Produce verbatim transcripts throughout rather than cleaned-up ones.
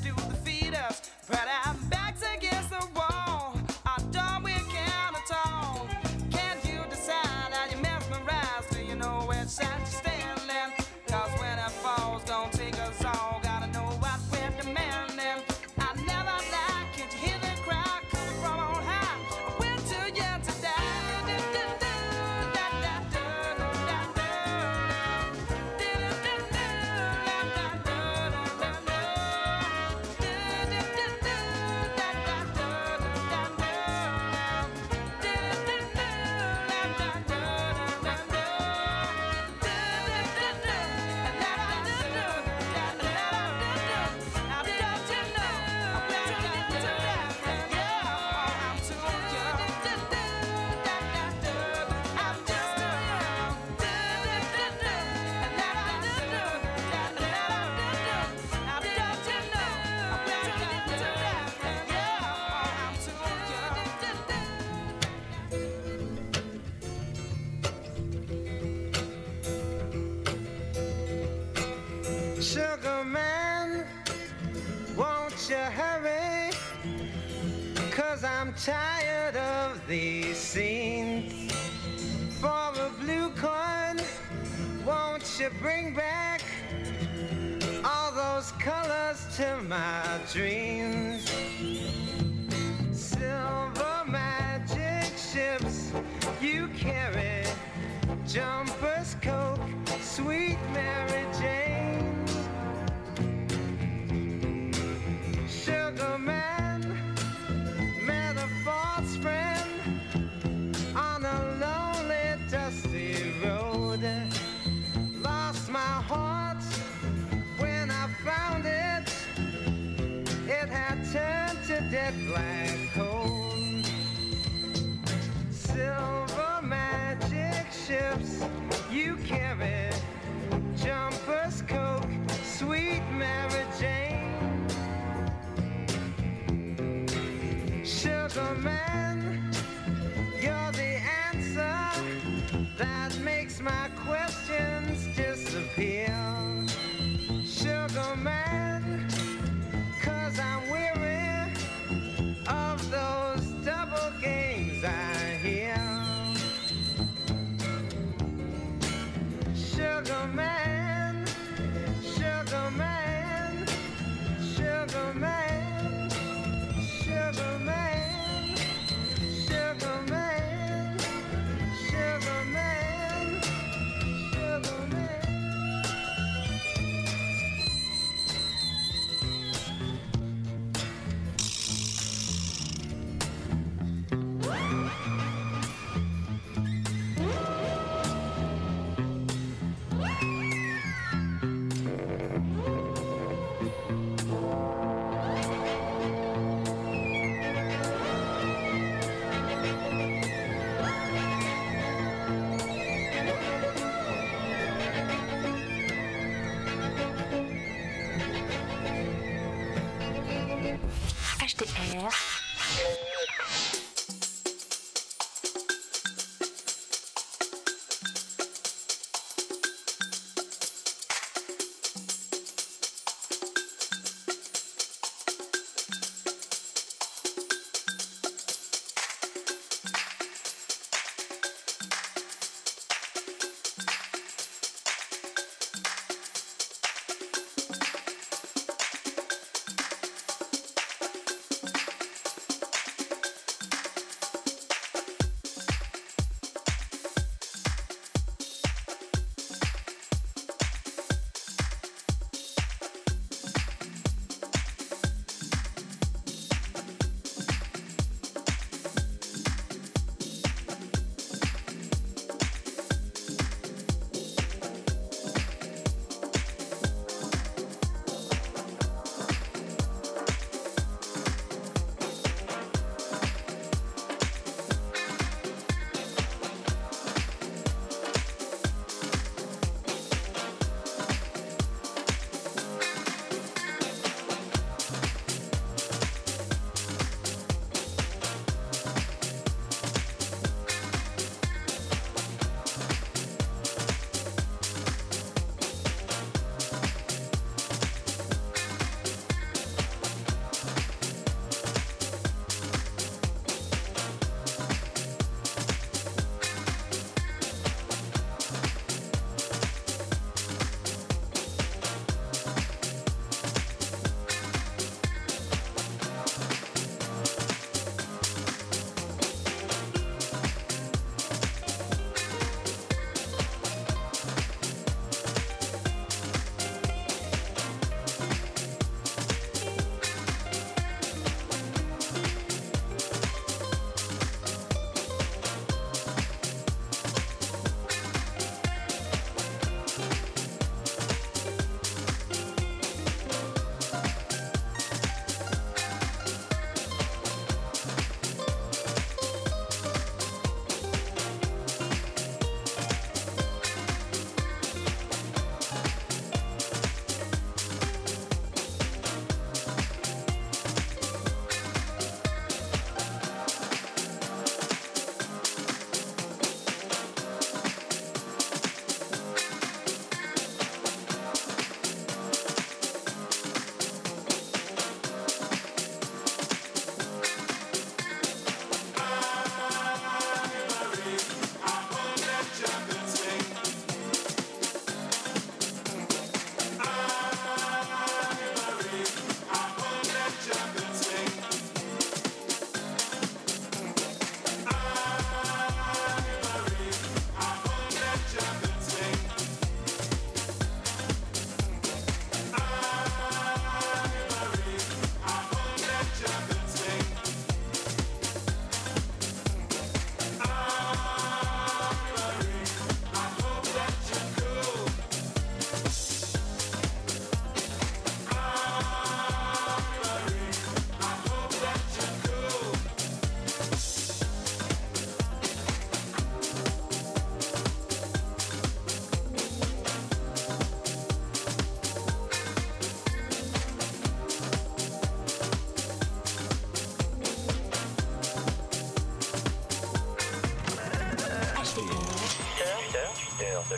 to defeat us. But our backs against the wall, our door we can't at all. Can't you decide how you mesmerize? Do you know which side you're standing? Cause when it falls, gonna take us all. Gotta know what we're demanding. I never lied, can't you hear the cry coming from on high? We're too young to die. Sugar man, won't you hurry? Cause I'm tired of these scenes. For a blue coin, won't you bring back all those colors to my dreams? Silver magic ships you carry, jumpers, Coke, sweet Mary Jane. Sugar man, met a false friend on a lonely, dusty road. Lost my heart when I found it. It had turned to dead black coal. Silver magic ships you carry, jumpers, Coke, sweet Mary Jane. Sugar man, you're the answer that makes my questions disappear. Sugar man, cause I'm weary of those double games I hear. Sugar man, sugar man, sugar man, sugar man, sugar man, sugar man, sugar man. H T R.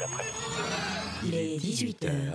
l'après-midi. Il est dix-huit heures.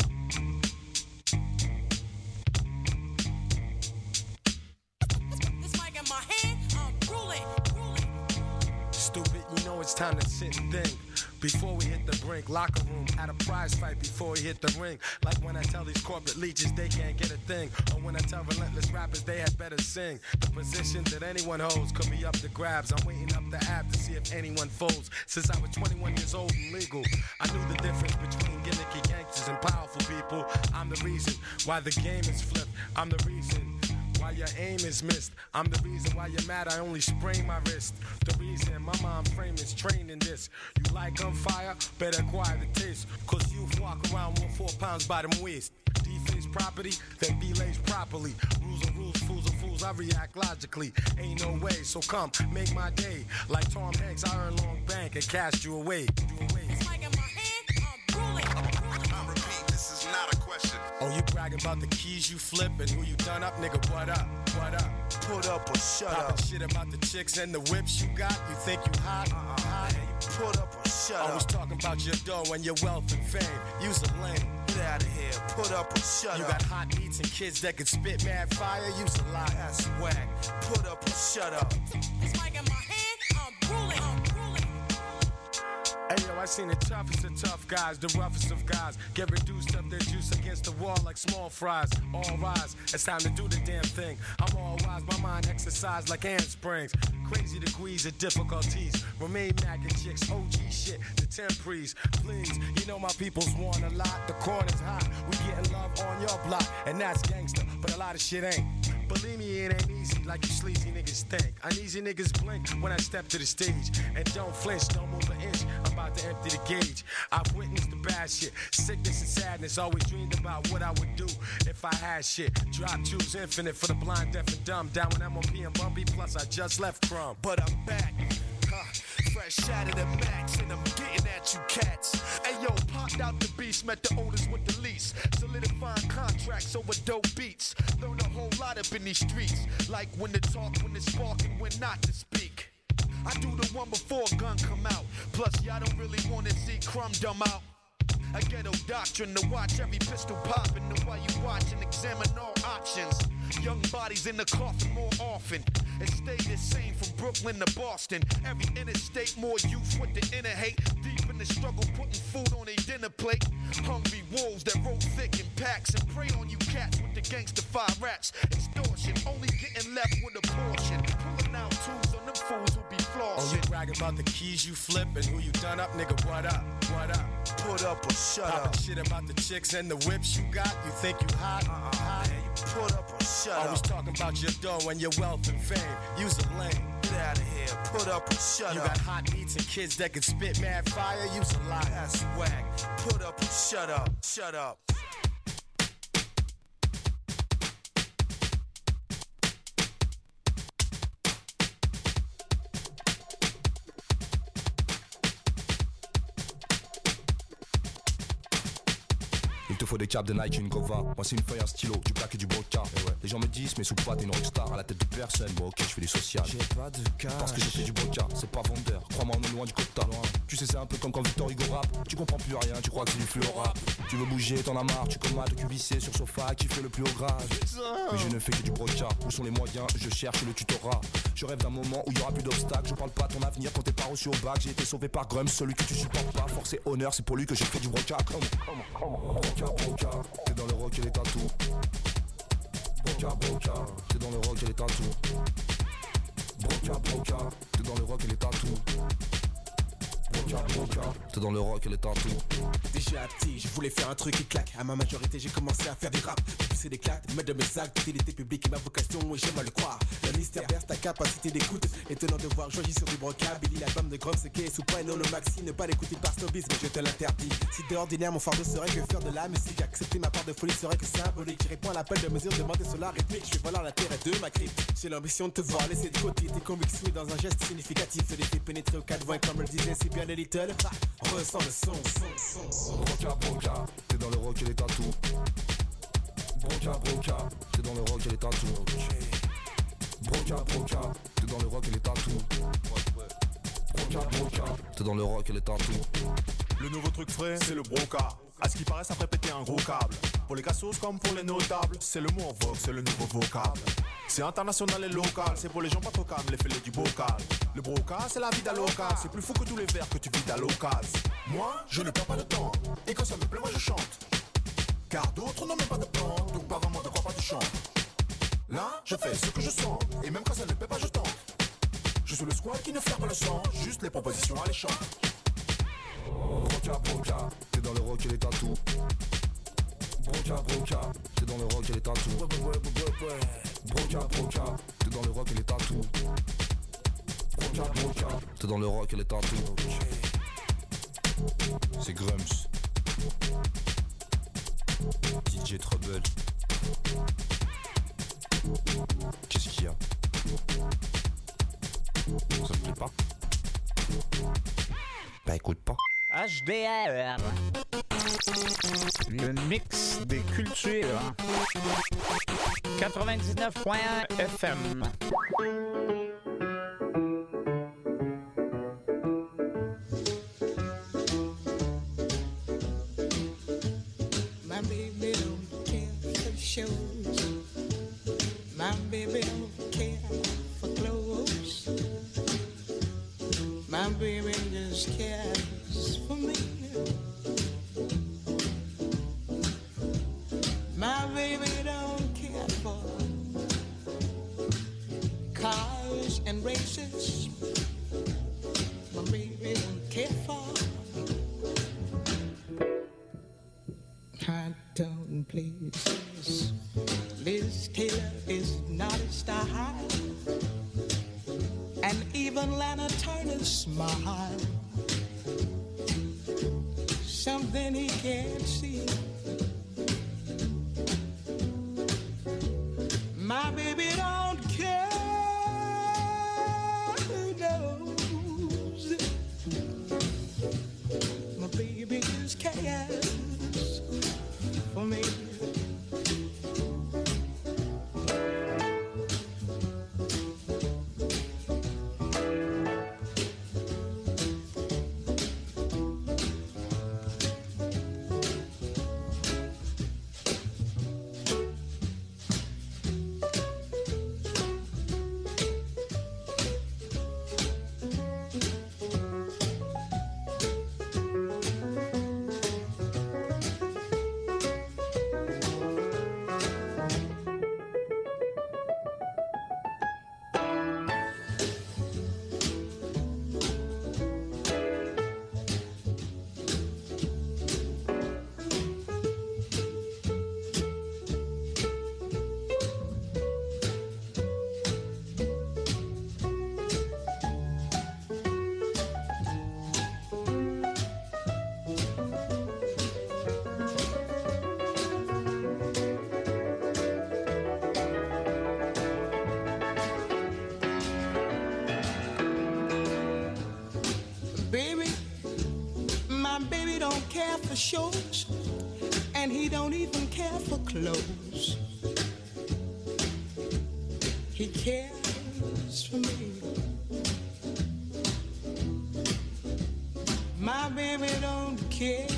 Stupid, you know it's time to sit and think. Before we hit the brink, locker room had a prize fight before we hit the ring. Like when I tell these corporate leeches they can't get a thing, or when I tell relentless rappers they had better sing. The position that anyone holds could be up to grabs. I'm waiting up the app to see if anyone folds. Since I was twenty-one years old and legal, I knew the difference between gimmicky gangsters and powerful people. I'm the reason why the game is flipped. I'm the reason why your aim is missed. I'm the reason why you're mad I only sprain my wrist. The reason my mind frame is trained in this. You like gunfire? Better acquire the taste. Cause you walk around with four pounds by them waist. Deface property, then be laced properly. Rules are rules, fools are fools, I react logically. Ain't no way, so come, make my day. Like Tom Hanks, I earn long bank and cast you away. You away. It's like in my hand, I'm ruling. I repeat, this is not a question. Oh, you bragging about the keys you flip and who you done up, nigga, what up, what up? Put up or shut Talking up. shit about the chicks and the whips you got, you think you hot? Uh-uh. hot? Put up or shut Always up. talking about your dough and your wealth and fame. Use a lane. Get out of here. Put up or shut You up. got hot beats and kids that can spit mad fire. Use a lot. That's whack. Put up or shut up. It's like in my hand, I'm ruling. I'm ruling. Hey yo, I seen the toughest of tough guys, the roughest of guys get reduced up their juice against the wall like small fries. All rise, it's time to do the damn thing. I'm all wise, my mind exercised like handsprings. Crazy degrees of difficulties. Remain macking chicks, O G shit, the temprees. Please, you know my people's want a lot. The corner's hot, we getting love on your block, and that's gangster, but a lot of shit ain't. Believe me, it ain't easy like you sleazy niggas think. Uneasy niggas blink when I step to the stage. And don't flinch, don't move an inch. I'm about to empty the gauge. I've witnessed the bad shit. Sickness and sadness. Always dreamed about what I would do if I had shit. Drop choose infinite for the blind, deaf, and dumb. Down with M O P and Bumpy, plus I just left Crumb. But I'm back. Huh. Fresh out of the max, and I'm getting at you cats. Hey yo, popped out the beast, met the oldest with the least. Solidifying contracts over dope beats. Learn a whole lot up in these streets. Like when to talk, when to spark, and when not to speak. I do the one before a gun come out. Plus, y'all don't really wanna see Crumb dumb out. A ghetto doctrine to watch every pistol pop, and know why you watch and examine all options. Young bodies in the coffin more often. It stayed the same from Brooklyn to Boston. Every interstate, more youth with the inner hate. Deep in the struggle, putting food on their dinner plate. Hungry wolves that roll thick in packs and prey on you cats with the gangsta-fied raps. Extortion, only getting left with a portion. Pulling out tools on them fools who be flossing. Oh, you bragging about the keys you flip and who you done up, nigga, what up, what up? Put up or shut Talking up. shit about the chicks and the whips you got, you think you hot? Uh-uh. hot? Put up or shut Always up. talking about your dough and your wealth and fame. Use a lane. Get out of here. Put up or shut You up. got hot beats and kids that can spit mad fire. Use a lot. That's whack. Put up or shut up. Shut up. Il te faut des caps de Nike et une Gova. Moi c'est une feuille, un stylo, du black et du broca. Ouais. Les gens me disent mais sous quoi t'es une rockstar à la tête de personne. Bon ok je fais du social. J'ai pas de cash. Parce que j'ai fait du broca, c'est pas vendeur. Crois-moi on est loin du quota. Loin. Tu sais c'est un peu comme quand Victor Hugo rap. Tu comprends plus rien, tu crois que c'est du fluo rap. Tu veux bouger, t'en as marre, tu commates au Q V C sur sofa, qui fait le plus haut grade. Mais je ne fais que du broca. Où sont les moyens, je cherche le tutorat. Je rêve d'un moment où il y aura plus d'obstacles. Je parle pas ton avenir quand t'es pas reçu au bac. J'ai été sauvé par Grums, celui que tu supportes pas. Force et honneur, c'est pour lui que j'ai fait du broca. Come on, come on, broca, broca. T'es dans le rock et les tatous. Broca, broca. T'es dans le rock et les tatous. Broca, broca. T'es dans le rock et les tatous. Broca, broca. T'es dans le rock et les tatous. Déjà petit, je voulais faire un truc qui claque. À ma majorité, j'ai commencé à faire des rap. J'ai poussé des claques, mettre de mes actes, d'utilité publique et ma vocation, oui, j'aime à le croire. Le mystère berce ta capacité d'écoute. Étonnant de voir Joji sur du broca. Billy, l'album de Grums, c'est qui est sous point, non le maxi. Ne pas l'écouter par snobisme, je te l'interdis. Si de ordinaire, mon fardeau serait que faire de la musique. Accepter ma part de folie serait que symbolique. Je réponds à l'appel de mesure, demander sur la rythmique. Je vais voler la terre et de ma crypte. J'ai l'ambition de te voir laisser de côté tes convictions et dans un geste significatif. De les pénétrer aux quatre vents, comme le disait si bien les Little. Ressens le son, son, son. Broca, broca, t'es dans le rock et les tatous. Broca, broca, t'es dans le rock et les tatous. Broca, broca, t'es dans le rock et les tatous. Broca, broca, t'es dans le rock et les tatous. Le nouveau truc frais, c'est le broca. À ce qui paraît, ça ferait péter un gros câble. Pour les cassos comme pour les notables, c'est le mot en vogue, c'est le nouveau vocable. C'est international et local, c'est pour les gens pas tocables, les fêlés du bocal. Le broca, c'est la vida loca, c'est plus fou que tous les vers que tu vides à l'occasion. Moi, je ne perds pas de temps, et quand ça me plaît, moi je chante. Car d'autres n'ont même pas de plan, donc pas vraiment de quoi pas tu chantes. Là, je fais ce que je sens, et même quand ça ne plaît pas, je tente. Je suis le squad qui ne flaire pas le sang, juste les propositions alléchantes. Broca, broca, t'es dans le rock et les tatous. Broca, broca, t'es dans le rock et les tatous. Broca, broca, t'es dans le rock et les tatous. Broca, broca, t'es dans le rock et les tatous. C'est Grumps, D J Trouble. Qu'est-ce qu'il y a? Ça te plaît pas? Bah écoute pas. H D R, le mix des cultures. quatre-vingt-dix-neuf point un F M. My baby don't care for shows. My baby don't care for clothes. My baby just cares for me. My baby don't care for cars and races. My baby don't care for hot tone places. Liz Taylor is not a style, and even Lana Turner's smile. Something he can't see. My baby don't care, who knows? My baby just cares for me. Care for shows, and he don't even care for clothes. He cares for me. My baby don't care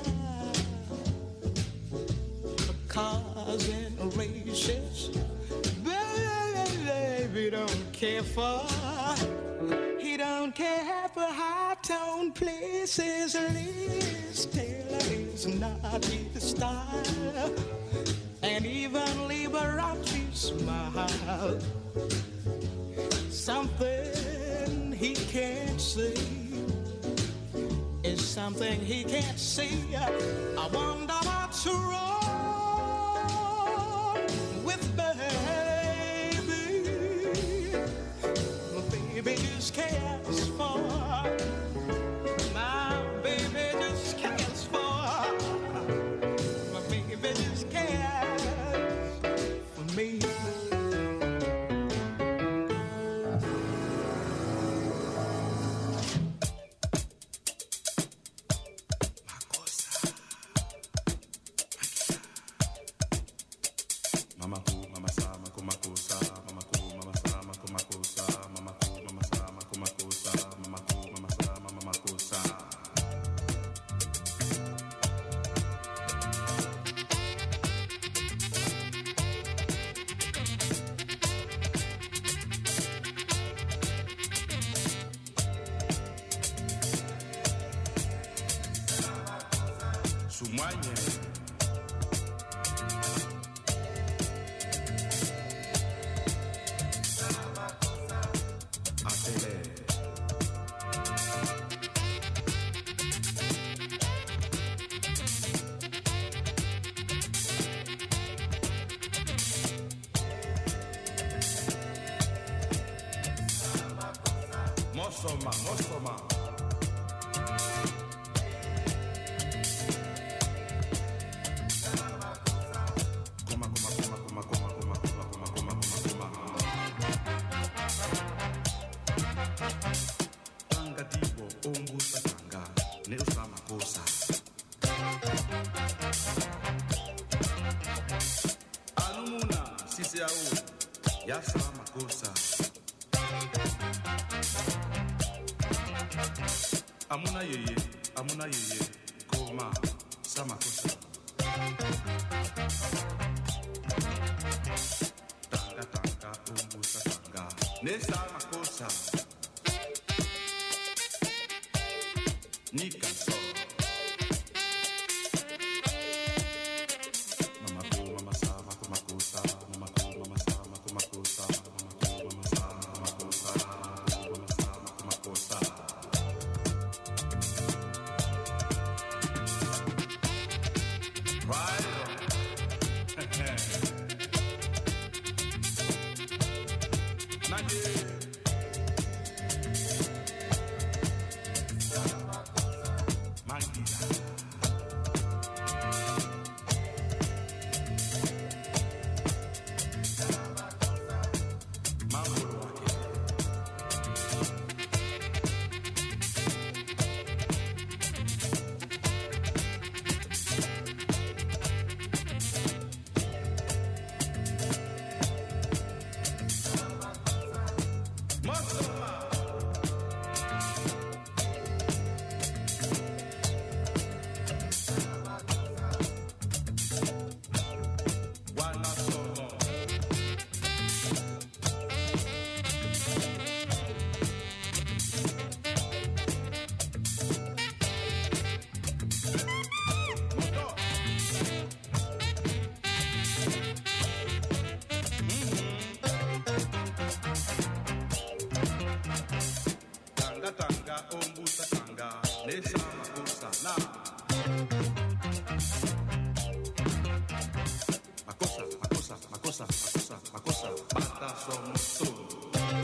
for cars and races. Baby don't care for. He don't care for high-tone places. Liz Taylor is not his style, and even Liberace smile. Something he can't see is something he can't see. I wonder what's wrong with baby. My baby just cares for. My baby just cares for. My baby just cares for me. My cosa, my Bañe. Atele. Mosoma, Mosoma. Kuma, kuma, kuma, kuma, kuma, kuma, kuma, kuma, kuma, kuma, kuma. Tanga dibo, ongu satanga, ne usama kosa. Alumuna, sisi au, ya sama kosa. Amuna yeye, amuna yeye, koma, sama kosa. Tanga tanga, umbu satanga, ne sama kosa. Nika so. Mama ko, mama sama, koma kosa. Mama ko, mama sama, koma kosa. Mama ko, mama sama, koma kosa. Mama sama, koma kosa. Right on. Not yet. Mangida. Mambo wake. Tanga tanga, ombusa tanga, nesa makosa na. Makosa, makosa, makosa, makosa, makosa, bata somos todos.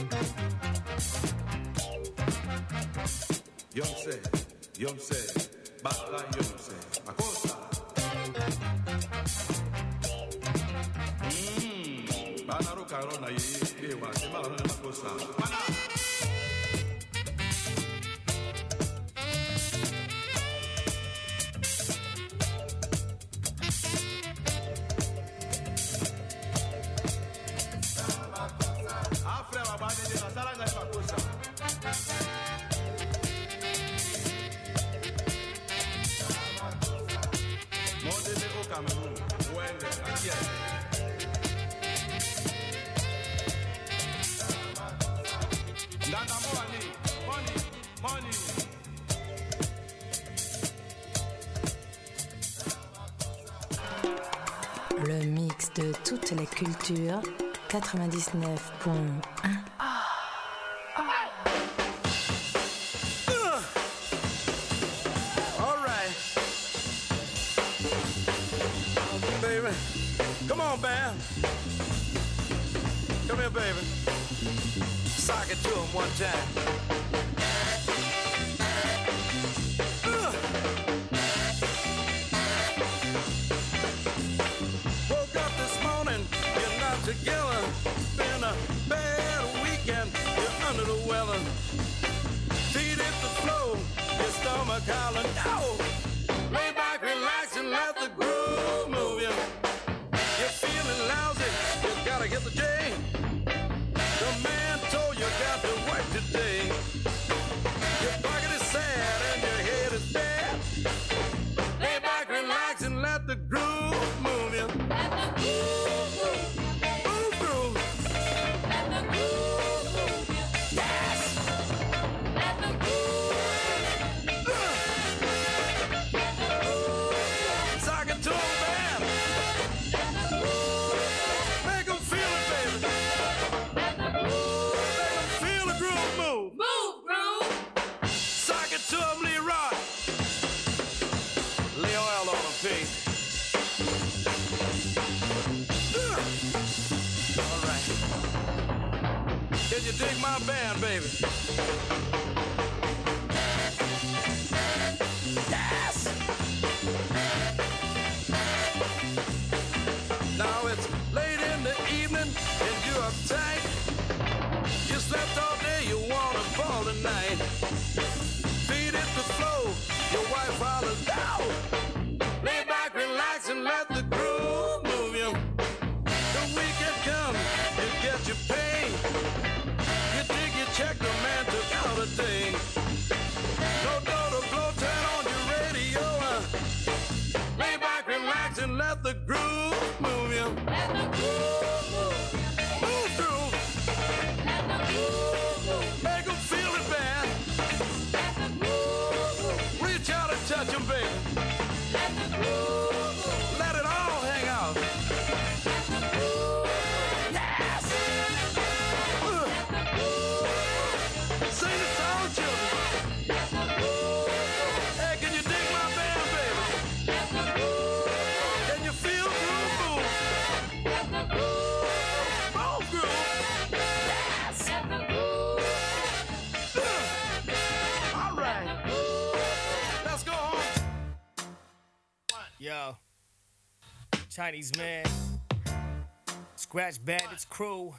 Yonse, yonse, bata yonse, makosa. Mmm, bana roka rona ye, ewa, se mala rona makosa. Bana. Le mix de toutes les cultures, quatre-vingt-dix-neuf point un. All right. Baby. Come on, Bam. Come here, baby. Sock it to him one time. Uh. Woke up this morning, you're not together. Been a bad weekend, you're under the weather. Feet hit the floor, your stomach howling, no. Lay back, relax, and let the groove move you. You're feeling lousy, you gotta get the J. The man told you got to work today. Your pocket is sad and your head is bad. Lay back, relax, and let the groove move you. Let the groove move you. Move through. Let the groove move you. Yes. Let the groove. Uh. Let the groove. Can you dig my band, baby? Yes! Now it's late in the evening and you're uptight. You slept all day, you wanna ball tonight. Feet hit the floor, your wife hollers out. Lay back, relax, and let the groove move you. The weekend comes, you get your pay. You dig your check, the man took out a day. No door to blow, turn on your radio. Uh. Lay back, relax, and let the groove move you. Let the groove move you. Move through. Let the groove move. Make them feel it bad. Let the groove move. Reach out and touch them, baby. Let the groove move. Let it all hang out. Let the groove move. Yes! Uh. Let the groove move. Sing the song, children. Let the groove move. Hey, can you dig my band, baby? Let the groove move. Can you feel groove move? Let the groove move. Move groove. Yes! Let the groove move. Uh. All right. Let's go home. Yo, Chinese man, Scratch Bandits crew.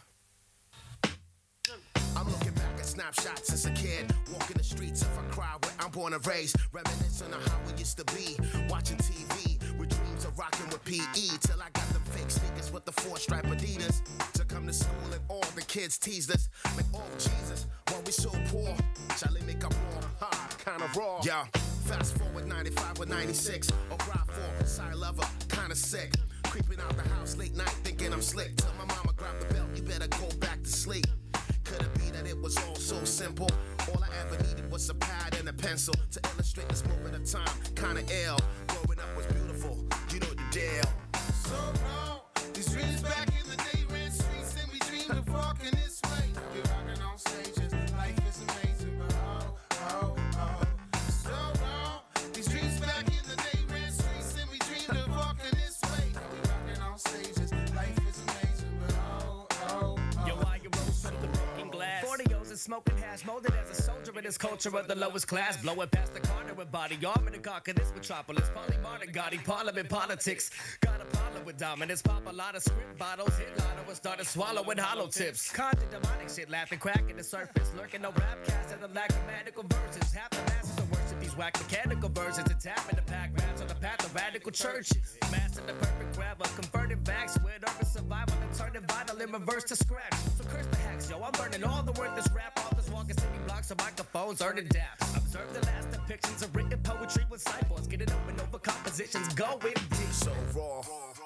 I'm looking back at snapshots as a kid, walking the streets of a crowd where I'm born and raised, reminiscing on how we used to be, watching T V with dreams of rocking with P E, till I got them fake sneakers with the four-stripe Adidas. To come to school and all the kids teased us, like, oh Jesus, why we so poor? Charlie make up raw, hard, kinda raw. Yeah, fast forward ninety-five or ninety-six, or grab four, side lover, kinda sick. Creeping out the house late night, thinking I'm slick. Till my mama grabbed the belt, you better go back to sleep. Could it be that it was all so simple? All I ever needed was a pad and a pencil to illustrate this moment of time, kinda ill. Growing up was beautiful, you know the deal. So wrong, these dreams back in the day ran streets and we dreamed of walking this way. We're rocking on stages, life is amazing, but oh, oh, oh. So wrong, these dreams back in the day ran streets and we dreamed of walking this way. We're rocking on stages, life is amazing, but oh, oh, oh. Yo, why you rose from the broken glass? forty O's and smoking hash, molded as a soldier in this culture of the lowest class. Blowing past the corner with body armor to conquer this metropolis. Polymorning, gaudy parliament politics. Got a problem with dominance. Pop a lot of script bottles. Hit lotto and started swallowing hollow tips. Conjure demonic shit, laughing, cracking the surface. Lurking no rap cast and the lack of magical verses. Half the masses are worship these whack mechanical versions. And tapping the pack raps on the path of radical churches. Master the perfect grabber. Converted backs with urban survival and turning vital in reverse to scratch. So curse the hacks, yo. I'm burning all the worthless rap authors walking city blocks of microphones, earning daps. Observe the last depictions of written poetry with cyborgs. Getting open over compositions, going deep. So raw.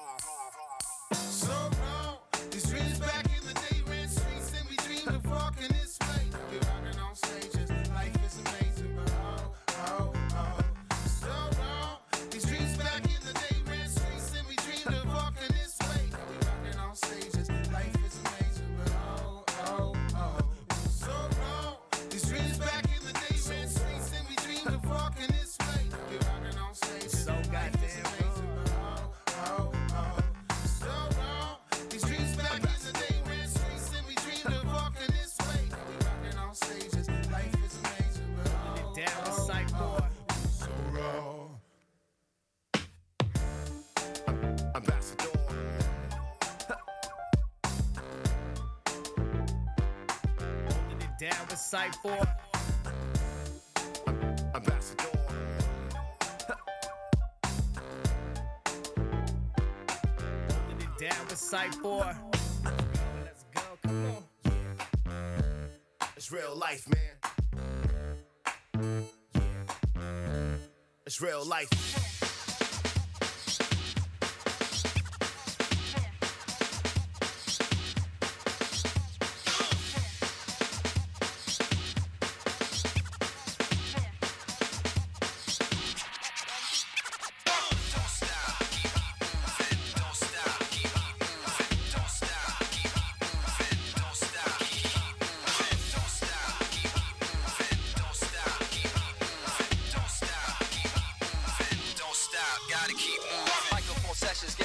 So wrong, these dreams back in the day ran streets and we dreamed of walking this way. We're rocking on stages, life is amazing, but oh, oh, oh. So wrong, these dreams back in the day ran streets and we dreamed of walking this way. We're rocking on stages, life is amazing, but oh, oh, oh. So wrong, these dreams back in the day ran streets and we dreamed of walking this way. We're rocking on stages, so life is amazing, but oh, oh, oh. So wrong, these dreams back in the day ran streets and we dreamed of walking this way. We're rocking on stages, life is amazing, but oh, Down with oh, sight oh. boy. So raw. Ambassador. Holding it down with sight boy. Ambassador. Holding it down with sight boy. Let's go, come on. It's real life, man. It's real life.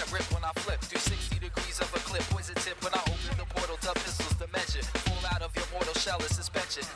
flip through sixty degrees of a clip. Poison tip when I open the portal to pistols to measure. Fall out of your shell and suspension.